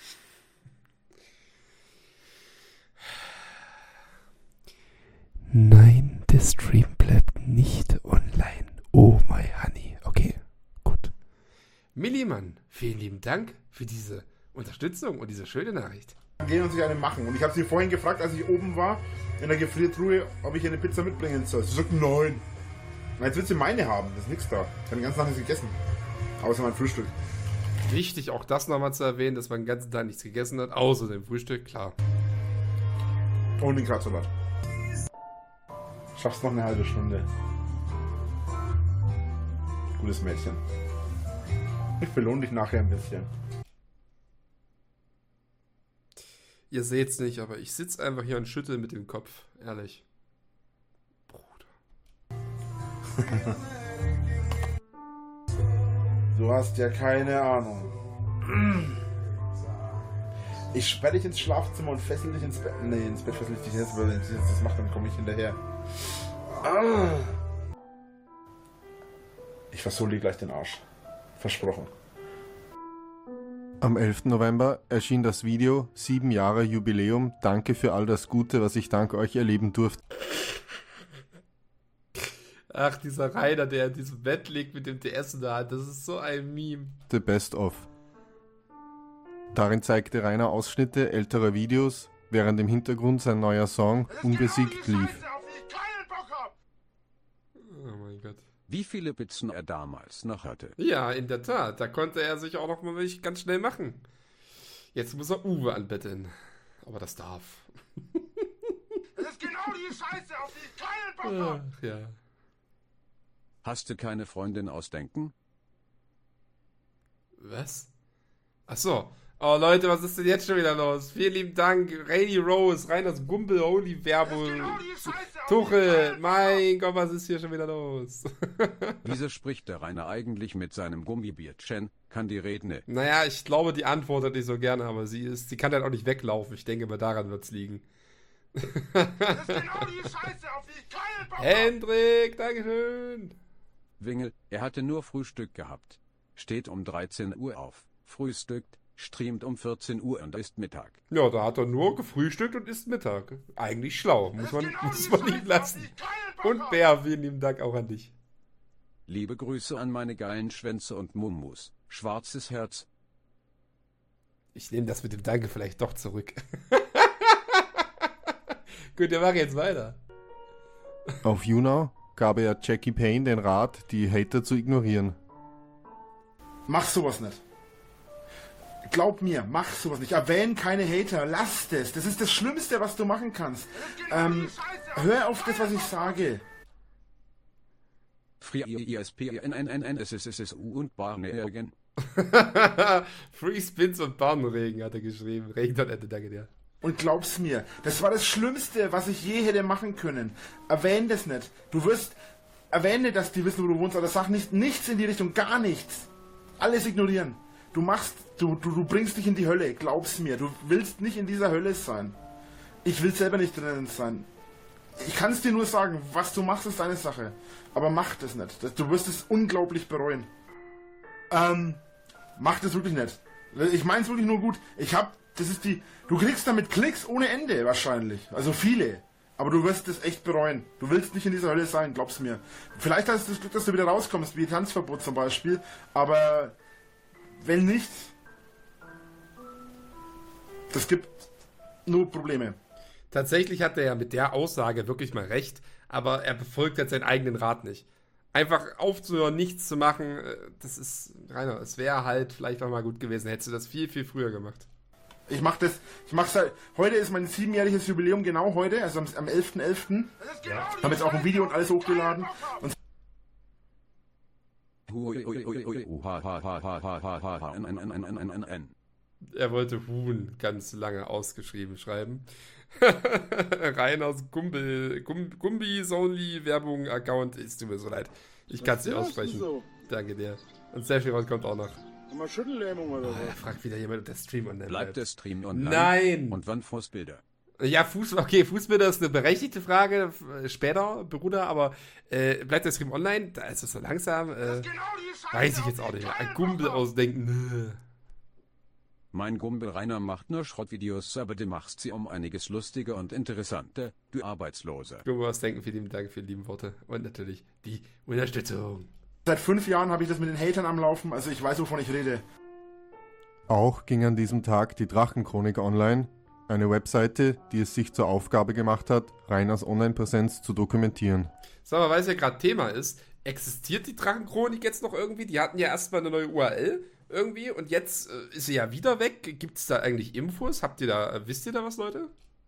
A: Nein, der Stream bleibt nicht online. Oh my honey. Okay, gut. Millimann, vielen lieben Dank für diese Unterstützung und diese schöne Nachricht.
D: gehen und sich eine machen. Und ich habe sie vorhin gefragt, als ich oben war, in der Gefriertruhe, ob ich eine Pizza mitbringen soll. Sie sagt, nein. Na, jetzt wird sie meine haben, das ist nichts da. Ich habe den ganzen Tag nichts gegessen. Außer mein Frühstück.
A: Wichtig, auch das nochmal zu erwähnen, dass man den ganzen Tag nichts gegessen hat, außer dem Frühstück, klar.
D: Und den Kratzsalat. Schaffst noch eine halbe Stunde. Gutes Mädchen. Ich belohne dich nachher ein bisschen.
A: Ihr seht's nicht, aber ich sitze einfach hier und schüttel mit dem Kopf. Ehrlich. Bruder.
D: Du hast ja keine Ahnung. Ich sperre dich ins Schlafzimmer und fessel dich ins Bett. Nee, ins Bett fessel ich dich jetzt, weil wenn sie das macht, dann komme ich hinterher. Ich versohle dir gleich den Arsch. Versprochen.
B: Am 11. November erschien das Video 7 Jahre Jubiläum. Danke für all das Gute, was ich dank euch erleben durfte.
A: Ach, dieser Rainer, der in diesem Bett liegt mit dem DS in der Hand, das ist so ein Meme.
B: The Best of. Darin zeigte Rainer Ausschnitte älterer Videos, während im Hintergrund sein neuer Song Unbesiegt lief.
A: Oh mein Gott.
E: Wie viele Pizzen er damals noch hatte.
A: Ja, in der Tat. Da konnte er sich auch noch mal ganz schnell machen. Jetzt muss er Uwe anbetteln. Aber das darf.
C: Das ist genau die Scheiße, auf die ich keinen Bock hab.
A: Ach, ja.
E: Hast du keine Freundin aus Denken?
A: Was? Ach so. Oh Leute, was ist denn jetzt schon wieder los? Vielen lieben Dank. Rainy Rose, Reiners Gumbel, Holy Werbung. Tuchel, mein Gott, was ist hier schon wieder los?
E: Wieso spricht der Rainer eigentlich mit seinem Gummibärtchen? Kann die reden?
A: Naja, ich glaube, die antwortet nicht so gerne, aber sie kann halt auch nicht weglaufen. Ich denke mal, daran wird's liegen.
C: Das ist genau die Scheiße, auf die ich keinen Bock hab.
A: Hendrik, dankeschön.
E: Wingel, er hatte nur Frühstück gehabt. Steht um 13 Uhr auf, frühstückt, streamt um 14 Uhr und isst Mittag.
A: Ja, da hat er nur gefrühstückt und isst Mittag. Eigentlich schlau, muss man liegen lassen. Und Bär, vielen lieben Dank auch an dich.
E: Liebe Grüße an meine geilen Schwänze und Mummus. Schwarzes Herz.
A: Ich nehme das mit dem Danke vielleicht doch zurück. Gut, wir machen jetzt weiter.
B: Auf YouNow gab er Jackie Payne den Rat, die Hater zu ignorieren.
D: Mach sowas nicht. Glaub mir, mach sowas nicht. Erwähn keine Hater, lass das. Das ist das Schlimmste, was du machen kannst. Hör auf das, was ich sage.
E: Free ISPNNNSSSU und Barnregen.
A: Free Spins und Barnregen hat er geschrieben. Regendonette, danke dir.
D: Und glaub's mir, das war das Schlimmste, was ich je hätte machen können. Erwähn das nicht. Erwähne, dass die wissen, wo du wohnst, aber sag nichts in die Richtung, gar nichts. Alles ignorieren. Du bringst dich in die Hölle, glaub's mir. Du willst nicht in dieser Hölle sein. Ich will selber nicht drinnen sein. Ich kann es dir nur sagen, was du machst, ist deine Sache. Aber mach das nicht. Du wirst es unglaublich bereuen. Mach das wirklich nicht. Ich mein's wirklich nur gut. Du kriegst damit Klicks ohne Ende wahrscheinlich. Also viele. Aber du wirst es echt bereuen. Du willst nicht in dieser Hölle sein, glaub's mir. Vielleicht hast du das Glück, dass du wieder rauskommst, wie Tanzverbot zum Beispiel. Aber wenn nicht, das gibt nur Probleme.
A: Tatsächlich hat er ja mit der Aussage wirklich mal recht, aber er befolgt jetzt seinen eigenen Rat nicht. Einfach aufzuhören, nichts zu machen, das ist, Rainer, es wäre halt vielleicht auch mal gut gewesen, hättest du das viel, viel früher gemacht.
D: Heute ist mein 7-jähriges Jubiläum, genau heute, also am 11.11. Haben jetzt auch ein Video und alles hochgeladen. Und
A: er wollte Huhn ganz lange ausgeschrieben schreiben. Reiners Gumbis-Only-Werbung-Account, es tut mir so leid. Ich kann es nicht aussprechen. So? Danke dir. Und Sephiroth kommt auch noch.
C: Mal Schüttellähmung oder so.
A: Da fragt wieder jemand, ob der Stream online
E: bleibt. Der Stream online?
A: Nein!
E: Und wann Fußbilder?
A: Ja, Fußbilder ist eine berechtigte Frage, später, Bruder, aber bleibt der Stream online? Da ist es so langsam, weiß ich jetzt auch nicht mehr. Ein Gumbel ausdenken, nö.
E: Mein Gumbel Rainer macht nur Schrottvideos, aber du machst sie um einiges lustiger und interessanter, du Arbeitsloser.
A: Gumbel ausdenken, vielen lieben Dank für die lieben Worte und natürlich die Unterstützung.
D: Seit 5 Jahren habe ich das mit den Hatern am Laufen, also ich weiß, wovon ich rede.
B: Auch ging an diesem Tag die Drachenchronik online, eine Webseite, die es sich zur Aufgabe gemacht hat, Rainers Online-Präsenz zu dokumentieren.
A: So, aber weil es ja gerade Thema ist, existiert die Drachenchronik jetzt noch irgendwie? Die hatten ja erstmal eine neue URL irgendwie und jetzt ist sie ja wieder weg. Gibt es da eigentlich Infos? Wisst ihr da was, Leute?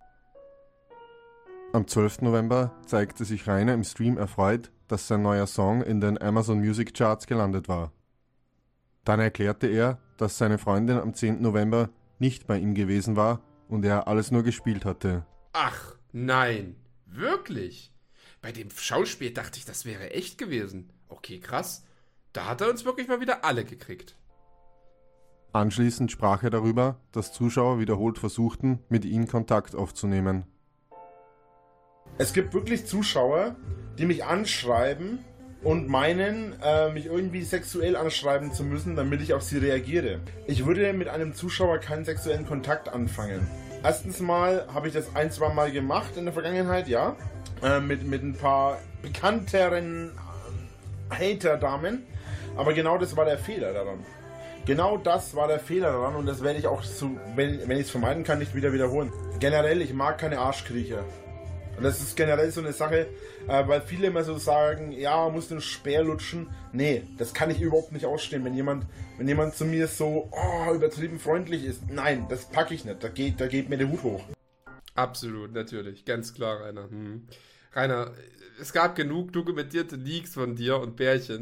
B: Am 12. November zeigte sich Rainer im Stream erfreut, dass sein neuer Song in den Amazon Music Charts gelandet war. Dann erklärte er, dass seine Freundin am 10. November nicht bei ihm gewesen war und er alles nur gespielt hatte.
A: Ach, nein. Wirklich? Bei dem Schauspiel dachte ich, das wäre echt gewesen. Okay, krass. Da hat er uns wirklich mal wieder alle gekriegt.
B: Anschließend sprach er darüber, dass Zuschauer wiederholt versuchten, mit ihm Kontakt aufzunehmen.
D: Es gibt wirklich Zuschauer, die mich anschreiben und meinen, mich irgendwie sexuell anschreiben zu müssen, damit ich auf sie reagiere. Ich würde mit einem Zuschauer keinen sexuellen Kontakt anfangen. Erstens mal habe ich das 1-2 Mal gemacht in der Vergangenheit, ja. Mit ein paar bekannteren Hater-Damen. Aber genau das war der Fehler daran. Genau das war der Fehler daran und das werde ich auch, wenn ich es vermeiden kann, nicht wieder wiederholen. Generell, ich mag keine Arschkriecher. Und das ist generell so eine Sache, weil viele immer so sagen, ja, man muss den Speer lutschen. Nee, das kann ich überhaupt nicht ausstehen, wenn jemand zu mir so übertrieben freundlich ist. Nein, das packe ich nicht, da geht mir der Hut hoch.
A: Absolut, natürlich, ganz klar, Rainer. Rainer, es gab genug dokumentierte Leaks von dir und Bärchen,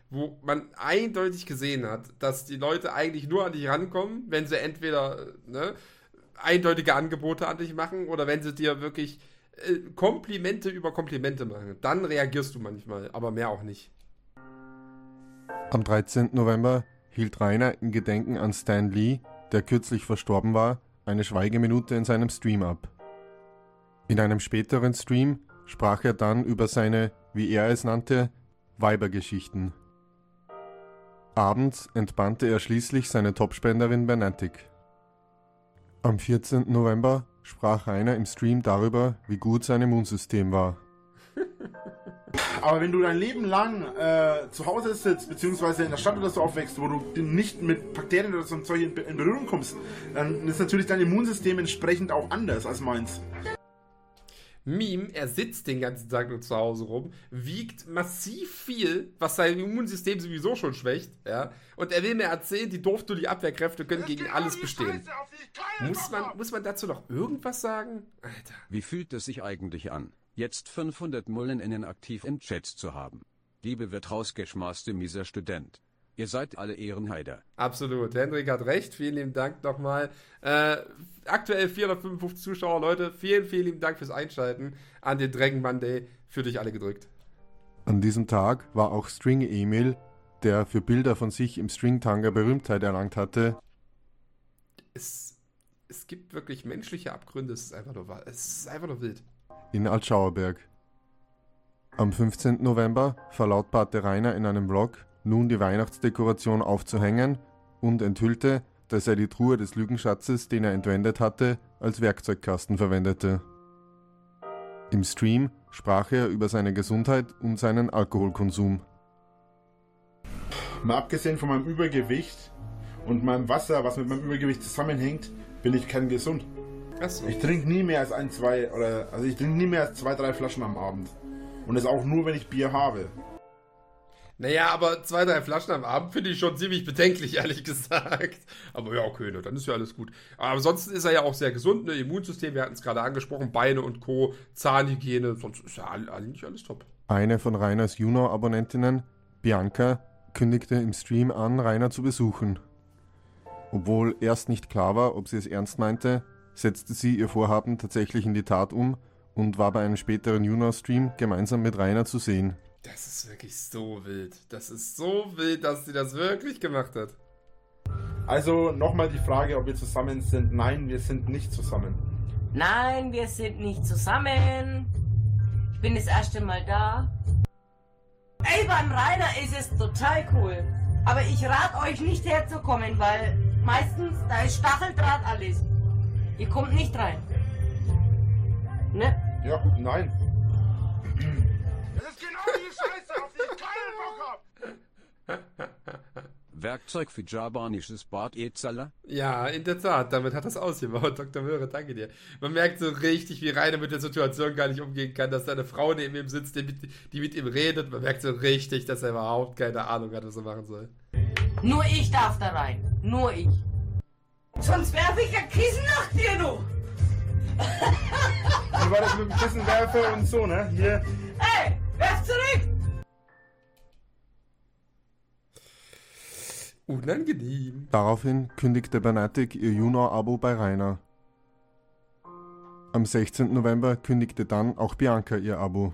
A: wo man eindeutig gesehen hat, dass die Leute eigentlich nur an dich rankommen, wenn sie entweder eindeutige Angebote an dich machen oder wenn sie dir wirklich Komplimente über Komplimente machen. Dann reagierst du manchmal, aber mehr auch nicht.
B: Am 13. November hielt Rainer im Gedenken an Stan Lee, der kürzlich verstorben war, eine Schweigeminute in seinem Stream ab. In einem späteren Stream sprach er dann über seine, wie er es nannte, Weibergeschichten. Abends entbannte er schließlich seine Topspenderin Bernatic. Am 14. November sprach Rainer im Stream darüber, wie gut sein Immunsystem war.
D: Aber wenn du dein Leben lang zu Hause sitzt, beziehungsweise in der Stadt oder so aufwächst, wo du nicht mit Bakterien oder so einem Zeug in Berührung kommst, dann ist natürlich dein Immunsystem entsprechend auch anders als meins.
A: Meme, er sitzt den ganzen Tag nur zu Hause rum, wiegt massiv viel, was sein Immunsystem sowieso schon schwächt, ja, und er will mir erzählen, die die Abwehrkräfte können gegen alles bestehen. Muss man dazu noch irgendwas sagen? Alter.
E: Wie fühlt es sich eigentlich an, jetzt 500 Mulleninnen aktiv im Chat zu haben? Liebe wird rausgeschmaßte mieser Student. Ihr seid alle Ehrenheider.
A: Absolut, Hendrik hat recht, vielen lieben Dank nochmal. Aktuell 455 Zuschauer, Leute, vielen lieben Dank fürs Einschalten an den Dragon Monday, für dich alle gedrückt.
B: An diesem Tag war auch String Emil, der für Bilder von sich im String-Tanga Berühmtheit erlangt hatte.
A: Es gibt wirklich menschliche Abgründe, es ist einfach nur wild.
B: In Altschauerberg. Am 15. November verlautbarte Rainer in einem Vlog, nun die Weihnachtsdekoration aufzuhängen und enthüllte, dass er die Truhe des Lügenschatzes, den er entwendet hatte, als Werkzeugkasten verwendete. Im Stream sprach er über seine Gesundheit und seinen Alkoholkonsum.
D: Mal abgesehen von meinem Übergewicht und meinem Wasser, was mit meinem Übergewicht zusammenhängt, bin ich kerngesund.
A: Achso.
D: Ich trinke nie mehr als ich trinke nie mehr als 2-3 Flaschen am Abend. Und das auch nur, wenn ich Bier habe.
A: Naja, aber 2-3 Flaschen am Abend finde ich schon ziemlich bedenklich, ehrlich gesagt. Aber ja, okay, dann ist ja alles gut. Aber ansonsten ist er ja auch sehr gesund, ne? Immunsystem, wir hatten es gerade angesprochen, Beine und Co., Zahnhygiene, sonst ist ja eigentlich alles top.
B: Eine von Rainers Juno-Abonnentinnen, Bianca, kündigte im Stream an, Rainer zu besuchen. Obwohl erst nicht klar war, ob sie es ernst meinte, setzte sie ihr Vorhaben tatsächlich in die Tat um und war bei einem späteren Juno-Stream gemeinsam mit Rainer zu sehen.
A: Das ist wirklich so wild. Das ist so wild, dass sie das wirklich gemacht hat.
D: Also nochmal die Frage, ob wir zusammen sind. Nein, wir sind nicht zusammen.
H: Nein, wir sind nicht zusammen. Ich bin das erste Mal da. Ey, beim Rainer ist es total cool. Aber ich rate euch nicht herzukommen, weil meistens da ist Stacheldraht alles. Ihr kommt nicht rein. Ne?
D: Ja, nein.
C: Das ist genau die Scheiße, auf die ich keinen Bock hab.
E: Werkzeug für japanisches Bad Ezala?
A: Ja, in der Tat, damit hat das ausgebaut, Dr. Möhre, danke dir. Man merkt so richtig, wie Rainer mit der Situation gar nicht umgehen kann, dass da eine Frau neben ihm sitzt, die mit ihm redet. Man merkt so richtig, dass er überhaupt keine Ahnung hat, was er machen soll.
H: Nur ich darf da rein. Nur ich. Sonst werfe ich ein Kissen nach dir, du.
D: Wie war das mit dem Kissenwerfer und so, ne? Hier.
H: Hey, werf zurück.
A: Unangenehm.
B: Daraufhin kündigte Bernatic ihr Juno-Abo bei Rainer. Am 16. November kündigte dann auch Bianca ihr Abo.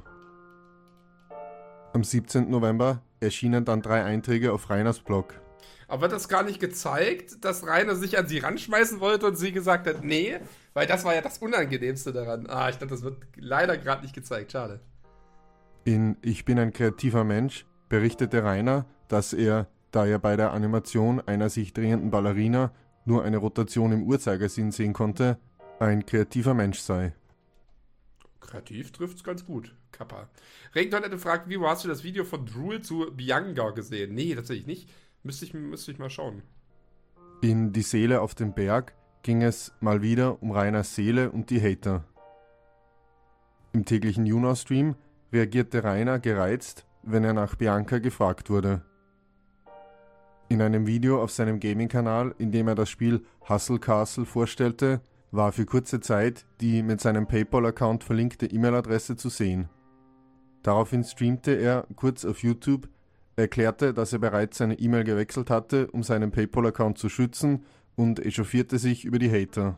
B: Am 17. November erschienen dann 3 Einträge auf Rainers Blog.
A: Aber wird das gar nicht gezeigt, dass Rainer sich an sie ranschmeißen wollte und sie gesagt hat, nee? Weil das war ja das Unangenehmste daran. Ich dachte, das wird leider gerade nicht gezeigt. Schade.
B: In Ich bin ein kreativer Mensch berichtete Rainer, dass er, da er bei der Animation einer sich drehenden Ballerina nur eine Rotation im Uhrzeigersinn sehen konnte, ein kreativer Mensch sei.
A: Kreativ trifft's ganz gut. Kappa. Regenton hätte gefragt, wie hast du das Video von Drool zu Bianca gesehen? Nee, tatsächlich nicht. Müsste ich mal schauen.
B: In Die Seele auf dem Berg ging es mal wieder um Rainers Seele und die Hater. Im täglichen Juno-Stream reagierte Rainer gereizt, wenn er nach Bianca gefragt wurde. In einem Video auf seinem Gaming-Kanal, in dem er das Spiel Hustle Castle vorstellte, war für kurze Zeit die mit seinem PayPal-Account verlinkte E-Mail-Adresse zu sehen. Daraufhin streamte er kurz auf YouTube Er erklärte, dass er bereits seine E-Mail gewechselt hatte, um seinen PayPal-Account zu schützen, und echauffierte sich über die Hater.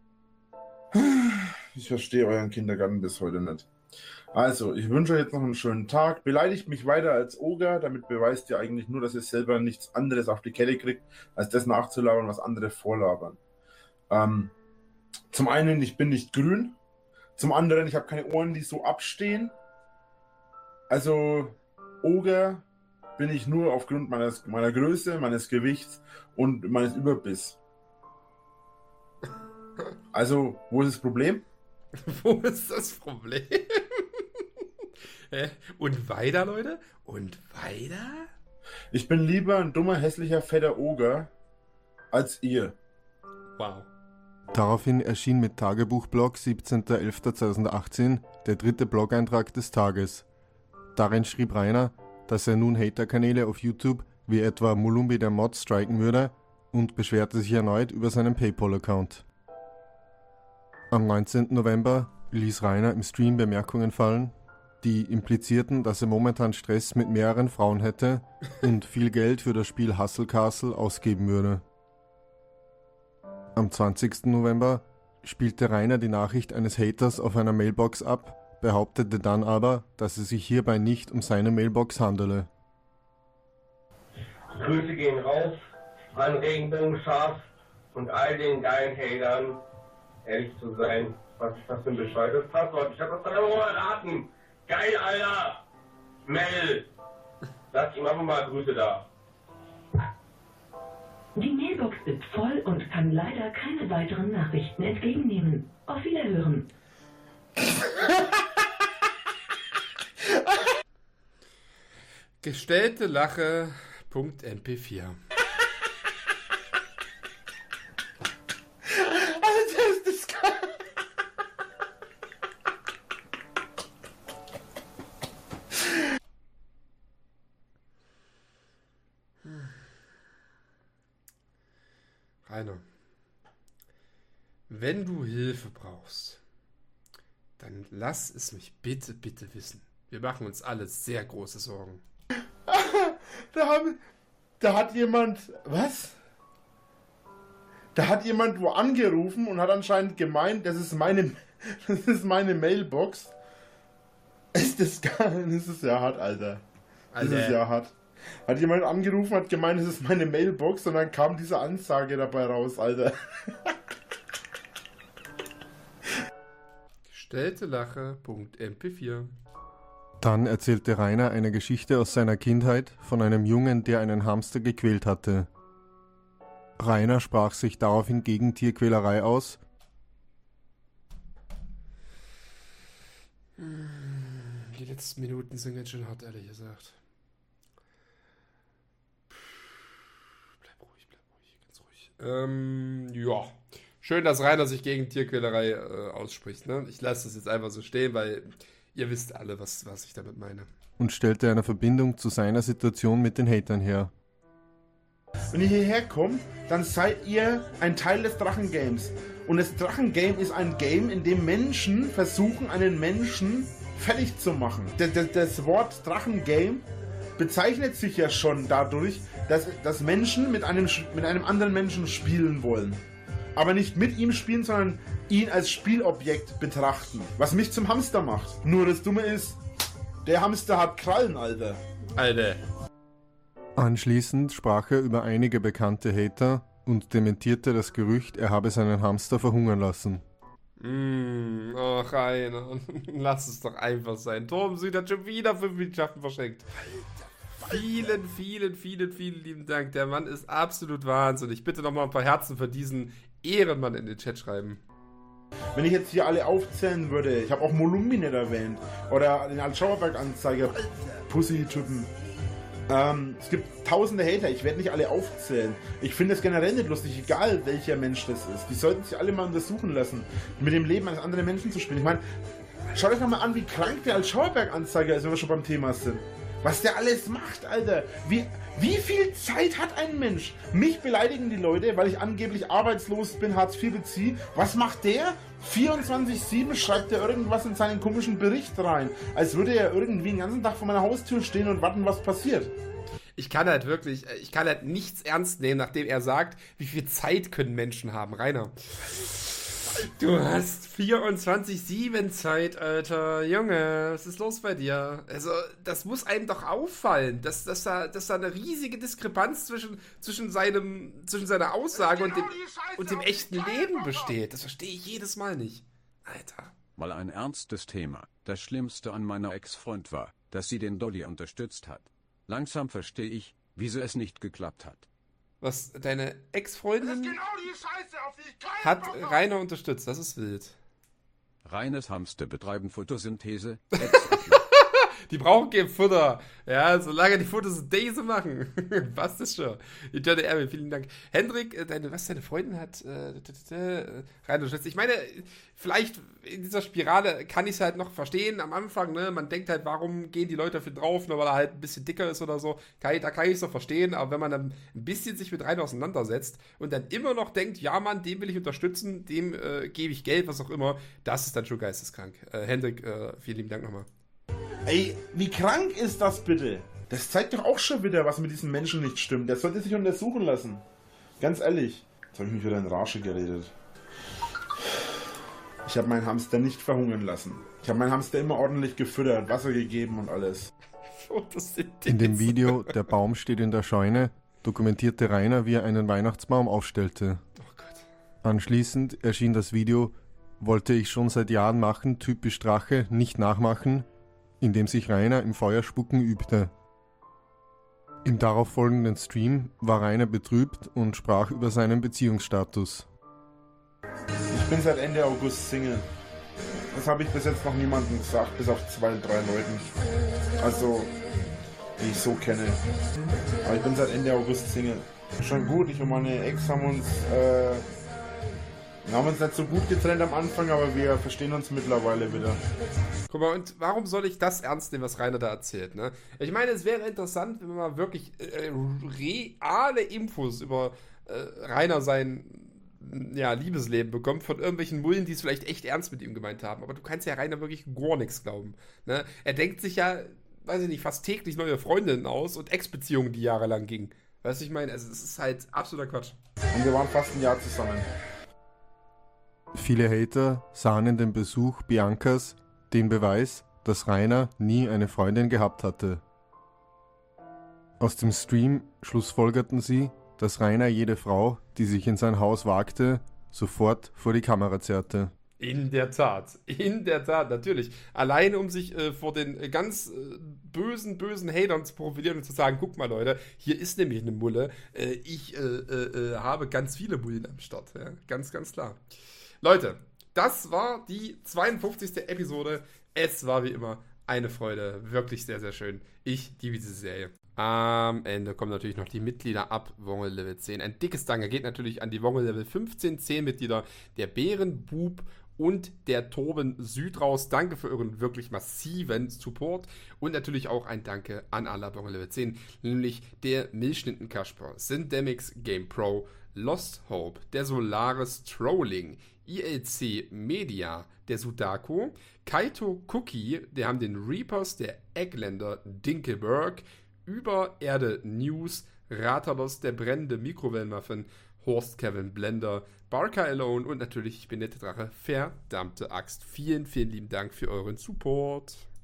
D: Ich verstehe euren Kindergarten bis heute nicht. Also, ich wünsche euch jetzt noch einen schönen Tag. Beleidigt mich weiter als Oger, damit beweist ihr eigentlich nur, dass ihr selber nichts anderes auf die Kette kriegt, als das nachzulabern, was andere vorlabern. Zum einen, ich bin nicht grün. Zum anderen, ich habe keine Ohren, die so abstehen. Also, Oger bin ich nur aufgrund meiner Größe, meines Gewichts und meines Überbiss. Also, wo ist das Problem?
A: Wo ist das Problem? Und weiter, Leute? Und weiter?
D: Ich bin lieber ein dummer, hässlicher, fetter Oger als ihr.
A: Wow.
B: Daraufhin erschien mit Tagebuchblog 17.11.2018 der 3. Blog-Eintrag des Tages. Darin schrieb Rainer, dass er nun Hater-Kanäle auf YouTube wie etwa Mulumbi der Mod striken würde und beschwerte sich erneut über seinen PayPal-Account. Am 19. November ließ Rainer im Stream Bemerkungen fallen, die implizierten, dass er momentan Stress mit mehreren Frauen hätte und viel Geld für das Spiel Hustle Castle ausgeben würde. Am 20. November spielte Rainer die Nachricht eines Haters auf einer Mailbox ab, behauptete dann aber, dass es sich hierbei nicht um seine Mailbox handele.
I: Grüße gehen raus an Regenbogenschaf und all den geilen Hatern. Ehrlich zu sein, was ist das für ein bescheuertes Passwort? Ich hab das 3 Euro erraten. Geil, Alter! Mel! Lass ihm einfach mal Grüße da.
F: Die Mailbox ist voll und kann leider keine weiteren Nachrichten entgegennehmen. Auf Wiederhören.
A: Gestellte Lache.mp4. Rainer, wenn du Hilfe brauchst, dann lass es mich bitte, bitte wissen. Wir machen uns alle sehr große Sorgen.
D: Da hat jemand... Was? Da hat jemand wo angerufen und hat anscheinend gemeint, das ist meine Mailbox. Das ist ja hart, Alter. Das ist ja hart. Hat jemand angerufen, hat gemeint, das ist meine Mailbox, und dann kam diese Ansage dabei raus, Alter.
A: Gestellte Lache.mp4.
B: Dann erzählte Rainer eine Geschichte aus seiner Kindheit von einem Jungen, der einen Hamster gequält hatte. Rainer sprach sich daraufhin gegen Tierquälerei aus.
A: Die letzten Minuten sind jetzt schon hart, ehrlich gesagt. Bleib ruhig, ganz ruhig. Ja. Schön, dass Rainer sich gegen Tierquälerei ausspricht. Ne? Ich lasse das jetzt einfach so stehen, weil ihr wisst alle, was ich damit meine.
B: Und stellte eine Verbindung zu seiner Situation mit den Hatern her.
D: Wenn ihr hierher kommt, dann seid ihr ein Teil des Drachengames. Und das Drachengame ist ein Game, in dem Menschen versuchen, einen Menschen fertig zu machen. Das Wort Drachengame bezeichnet sich ja schon dadurch, dass Menschen mit einem anderen Menschen spielen wollen. Aber nicht mit ihm spielen, sondern ihn als Spielobjekt betrachten. Was mich zum Hamster macht. Nur das Dumme ist, der Hamster hat Krallen, Alter.
A: Alter.
B: Anschließend sprach er über einige bekannte Hater und dementierte das Gerücht, er habe seinen Hamster verhungern lassen.
A: Ach, Rainer, lass es doch einfach sein. Torben Süd hat schon wieder 5 Mitgliedschaften verschenkt. Vielen lieben Dank. Der Mann ist absolut wahnsinnig. Bitte nochmal ein paar Herzen für diesen Ehrenmann in den Chat schreiben.
D: Wenn ich jetzt hier alle aufzählen würde, ich habe auch Molumbi nicht erwähnt, oder den Alt-Schauerberg-Anzeiger, Pussy-Typen. Es gibt tausende Hater, ich werde nicht alle aufzählen. Ich finde es generell nicht lustig, egal welcher Mensch das ist. Die sollten sich alle mal untersuchen lassen, mit dem Leben eines anderen Menschen zu spielen. Ich meine, schaut euch doch mal an, wie krank der Alt-Schauerberg-Anzeiger ist, wenn wir schon beim Thema sind. Was der alles macht, Alter. Wie viel Zeit hat ein Mensch? Mich beleidigen die Leute, weil ich angeblich arbeitslos bin, Hartz IV beziehe. Was macht der? 24/7 schreibt er irgendwas in seinen komischen Bericht rein. Als würde er irgendwie den ganzen Tag vor meiner Haustür stehen und warten, was passiert.
A: Ich kann halt nichts ernst nehmen, nachdem er sagt, wie viel Zeit können Menschen haben, Rainer. Du hast 24/7 Zeit, Alter. Junge, was ist los bei dir? Also, das muss einem doch auffallen, dass da eine riesige Diskrepanz zwischen seiner Aussage und dem echten Leben besteht. Das verstehe ich jedes Mal nicht. Alter.
E: Mal ein ernstes Thema. Das Schlimmste an meiner Ex-Freund war, dass sie den Dolly unterstützt hat. Langsam verstehe ich, wieso es nicht geklappt hat.
A: Was, deine Ex-Freundin
C: Genau die Scheiße, auf die ich keinen
A: hat
C: Bock hab.
A: Rainer unterstützt? Das ist wild.
E: Reines Hamster betreiben Photosynthese.
A: Die brauchen kein Futter. Ja, solange die Photosynthese machen. Passt das schon. Eterne Erbe, vielen Dank. Hendrik, deine Freundin hat Rainer unterstützt. Ich meine, vielleicht in dieser Spirale kann ich es halt noch verstehen am Anfang, ne? Man denkt halt, warum gehen die Leute dafür drauf, nur weil er halt ein bisschen dicker ist oder so. Da kann ich es doch verstehen, aber wenn man dann ein bisschen sich mit Rainer auseinandersetzt und dann immer noch denkt, ja Mann, den will ich unterstützen, dem gebe ich Geld, was auch immer, das ist dann schon geisteskrank. Hendrik, vielen lieben Dank nochmal.
D: Ey, wie krank ist das bitte? Das zeigt doch auch schon wieder, was mit diesem Menschen nicht stimmt. Der sollte sich untersuchen lassen. Ganz ehrlich. Jetzt habe ich mich wieder in Rage geredet. Ich habe meinen Hamster nicht verhungern lassen. Ich habe meinen Hamster immer ordentlich gefüttert, Wasser gegeben und alles.
B: In dem Video "Der Baum steht in der Scheune" dokumentierte Rainer, wie er einen Weihnachtsbaum aufstellte.
A: Oh Gott.
B: Anschließend erschien das Video "Wollte ich schon seit Jahren machen, typisch Drache, nicht nachmachen", in dem sich Rainer im Feuerspucken übte. Im darauffolgenden Stream war Rainer betrübt und sprach über seinen Beziehungsstatus.
D: Ich bin seit Ende August Single. Das habe ich bis jetzt noch niemandem gesagt, bis auf 2, 3 Leuten. Also, die ich so kenne. Aber ich bin seit Ende August Single. Schon gut, ich und meine Ex haben uns nicht so gut getrennt am Anfang, aber wir verstehen uns mittlerweile wieder.
A: Guck mal, und warum soll ich das ernst nehmen, was Rainer da erzählt, ne? Ich meine, es wäre interessant, wenn man mal wirklich reale Infos über Rainer sein Liebesleben bekommt von irgendwelchen Mullen, die es vielleicht echt ernst mit ihm gemeint haben. Aber du kannst ja Rainer wirklich gar nichts glauben, ne? Er denkt sich ja, weiß ich nicht, fast täglich neue Freundinnen aus und Ex-Beziehungen, die jahrelang gingen. Weißt du, ich meine, also es ist halt absoluter Quatsch.
D: Und wir waren fast ein Jahr zusammen.
B: Viele Hater sahen in dem Besuch Biancas den Beweis, dass Rainer nie eine Freundin gehabt hatte. Aus dem Stream schlussfolgerten sie, dass Rainer jede Frau, die sich in sein Haus wagte, sofort vor die Kamera zerrte.
A: In der Tat, natürlich. Alleine um sich vor den ganz bösen Hatern zu profilieren und zu sagen, guck mal Leute, hier ist nämlich eine Mulle, ich habe ganz viele Mullen am Start. Ja? Ganz, ganz klar. Leute, das war die 52. Episode. Es war wie immer eine Freude. Wirklich sehr, sehr schön. Ich liebe diese Serie. Am Ende kommen natürlich noch die Mitglieder ab Wongel Level 10. Ein dickes Danke geht natürlich an die Wongel Level 15 10-Mitglieder, der Bärenbub und der Torben Südraus. Danke für euren wirklich massiven Support. Und natürlich auch ein Danke an alle Wongel Level 10, nämlich der Milchschnitten Kasper, Syndemix Game Pro, Lost Hope, der Solaris Trolling, ILC Media, der Sudaku, Kaito Cookie, der haben den Reapers, der Eggländer Dinkelberg, Über Erde News, Ratalos, der brennende Mikrowellenmuffin, Horst Kevin Blender, Barker Alone und natürlich, ich bin der Drache, verdammte Axt. Vielen, vielen lieben Dank für euren Support.